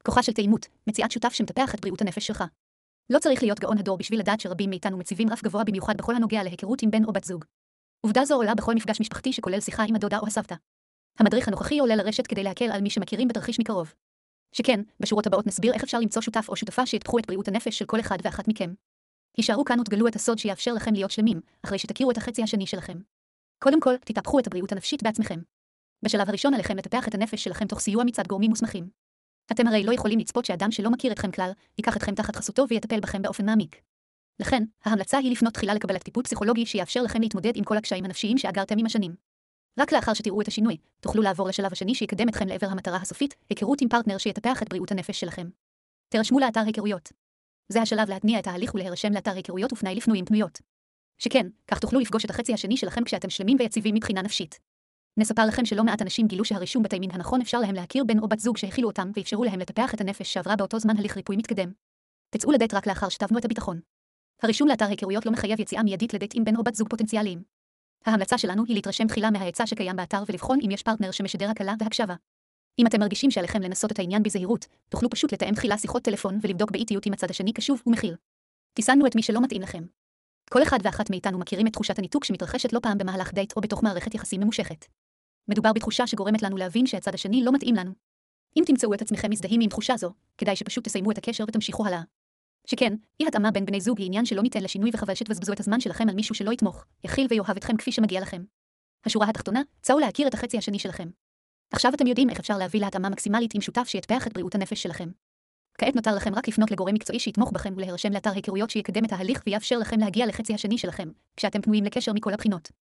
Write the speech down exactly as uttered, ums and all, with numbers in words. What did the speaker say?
כוחה של תאימות, מציאת שותף שמטפח את בריאות הנפש שלך. לא צריך להיות גאון הדור בשביל לדעת שרבים מאיתנו מציבים רף גבוה במיוחד בכל הנוגע להיכרות עם בן או בת זוג. עובדה זו עולה בכל מפגש משפחתי שכולל שיחה עם הדודה או הסבתא. המדריך הנוכחי עולה לרשת כדי להקל על מי שמכירים בתרחיש מקרוב. שכן, בשורות הבאות נסביר איך אפשר למצוא שותף או שותפה שיטפחו את בריאות הנפש של כל אחד ואחת מכם. הישארו כאן ותגלו את הסוד שיאפשר לכם להיות שלמים, אחרי שתכירו את החצי השני שלכם. קודם כל, תטפחו את הבריאות הנפשית בעצמכם. בשלב הראשון עליכם לטפח את הנפש שלכם תוך סיוע מצד גורמים מוסמכים. אתם הרי לא יכולים לצפות שאדם שלא מכיר אתכם כלל, ייקח אתכם תחת חסותו ויטפל בכם באופן מעמיק. לכן, ההמלצה היא לפנות תחילה לקבלת טיפול פסיכולוגי שיאפשר לכם להתמודד עם כל הקשיים הנפשיים שאגרתם עם השנים. רק לאחר שתראו את השינוי, תוכלו לעבור לשלב השני שיקדם אתכם לעבר המטרה הסופית, היכרות עם פרטנר שיטפח את בריאות הנפש שלכם. תרשמו לאתר היכרויות. זה השלב להתניע את ההליך ולהירשם לאתר היכרויות ופנאי לפנויים פנויות. שכן, כך תוכלו לפגוש את החצי השני שלכם כשאתם שלמים ויציבים מבחינה נפשית. נספר לכם שלא מעט אנשים גילו שהרישום בתי מין הנכון אפשר להם להכיר בן או בת זוג שהכילו אותם ואפשרו להם לטפח את הנפש שעברה באותו זמן הליך ריפוי מתקדם. תצאו לדייט רק לאחר שתבנו את הביטחון. הרישום לאתר היכרויות לא מחייב יציאה מיידית לדייט עם בן או בת זוג פוטנציאליים. ההמלצה שלנו היא להתרשם תחילה מההיצע שקיים באתר ולבחון אם יש פרטנר שמשדר הקלה והקשבה. אם אתם מרגישים שעליכם לנסות את העניין בזהירות, תוכלו פשוט לתאם תחילה שיחות טלפון ולבדוק באיטיות עם הצד השני קשוב ומכיל. תיסענו את מי שלא מתאים לכם. כל אחד ואחת מאיתנו מכירים את תחושת הניתוק שמתרחשת לא פעם במהלך דייט או בתוך מערכת יחסים ממושכת. מדובר בתחושה שגורמת לנו להבין שהצד השני לא מתאים לנו. אם תמצאו את עצמכם מזדהים עם תחושה זו, כדאי שפשוט תסיימו את הקשר ותמשיכו הלאה. שכן, אי התאמה בין בני זוג היא עניין שלא ניתן לשינוי וחבל שתבזבזו את הזמן שלכם על מישהו שלא יתמוך, יכיל ויאהב אתכם כפי שמגיע לכם. השורה התחתונה, צאו להכיר את החצי השני שלכם. עכשיו אתם יודעים איך אפשר להביא להתאמה מקסימלית עם שותף שיטפח את בריאות הנפש שלכם. כעת נותר לכם רק לפנות לגורם מקצועי שיתמוך בכם ולהירשם לאתר היכרויות שיקדם את ההליך ויאפשר לכם להגיע לחצי השני שלכם, כשאתם פנויים לקשר מכל הבחינות.